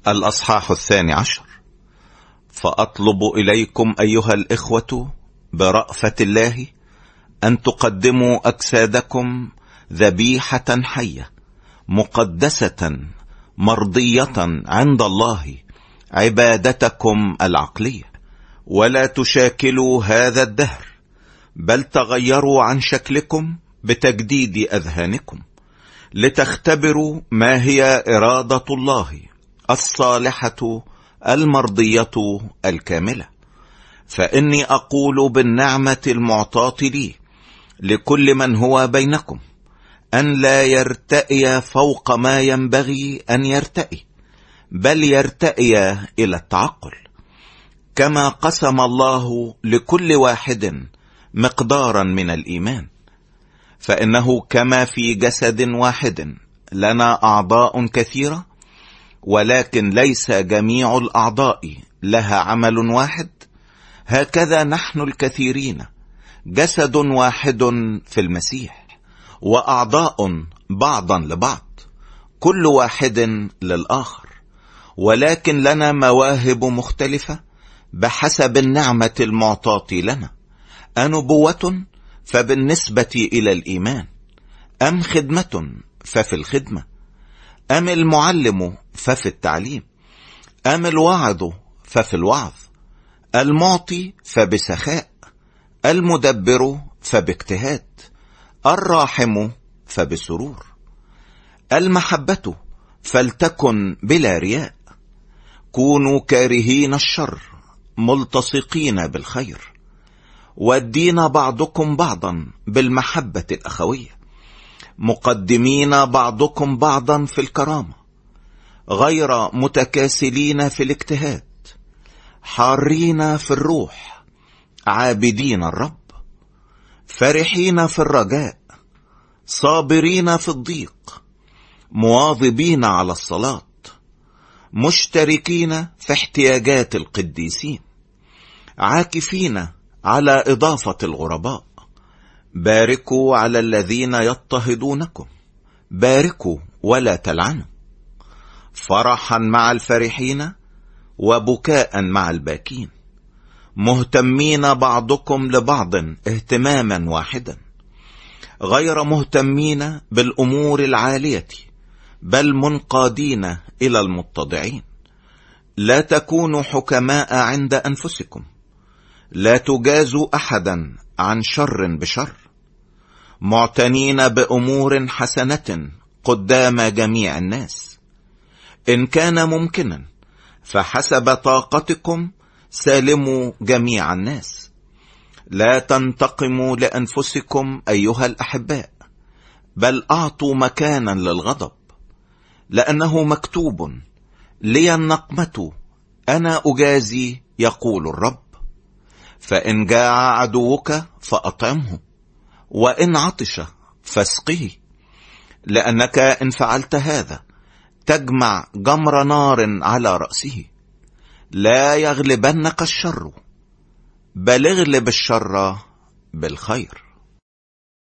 الأصحاح 12. فأطلب إليكم أيها الإخوة برأفة الله أن تقدموا أجسادكم ذبيحة حية مقدسة مرضية عند الله، عبادتكم العقلية. ولا تشاكلوا هذا الدهر، بل تغيروا عن شكلكم بتجديد أذهانكم، لتختبروا ما هي إرادة الله الصالحة المرضية الكاملة. فإني أقول بالنعمة المعطاة لي لكل من هو بينكم أن لا يرتئي فوق ما ينبغي أن يرتئي، بل يرتئي إلى التعقل، كما قسم الله لكل واحد مقدارا من الإيمان. فإنه كما في جسد واحد لنا أعضاء كثيرة، ولكن ليس جميع الأعضاء لها عمل واحد، هكذا نحن الكثيرين جسد واحد في المسيح، وأعضاء بعضا لبعض، كل واحد للآخر، ولكن لنا مواهب مختلفة بحسب النعمة المعطاة لنا. أنبوة فبالنسبة إلى الإيمان، أم خدمة ففي الخدمة، أم المعلم ففي التعليم، أم الواعظ ففي الوعظ، المعطي فبسخاء، المدبر فباجتهاد، الراحم فبسرور. المحبة فلتكن بلا رياء، كونوا كارهين الشر ملتصقين بالخير، ودين بعضكم بعضا بالمحبة الأخوية، مقدمين بعضكم بعضا في الكرامة، غير متكاسلين في الاجتهاد، حارين في الروح، عابدين الرب، فرحين في الرجاء، صابرين في الضيق، مواظبين على الصلاة، مشتركين في احتياجات القديسين، عاكفين على إضافة الغرباء، باركوا على الذين يضطهدونكم، باركوا ولا تلعنوا، فرحا مع الفرحين وبكاء مع الباكين، مهتمين بعضكم لبعض اهتماما واحدا، غير مهتمين بالأمور العالية، بل منقادين إلى المتضعين. لا تكونوا حكماء عند أنفسكم، لا تجازوا أحدا عن شر بشر، معتنين بأمور حسنة قدام جميع الناس. إن كان ممكنا فحسب طاقتكم سالموا جميع الناس. لا تنتقموا لأنفسكم أيها الأحباء، بل أعطوا مكانا للغضب، لأنه مكتوب: لي النقمة أنا أجازي يقول الرب. فإن جاع عدوك فأطعمه، وإن عطش فاسقه، لأنك إن فعلت هذا تجمع جمر نار على رأسه. لا يغلبنك الشر، بل اغلب الشر بالخير.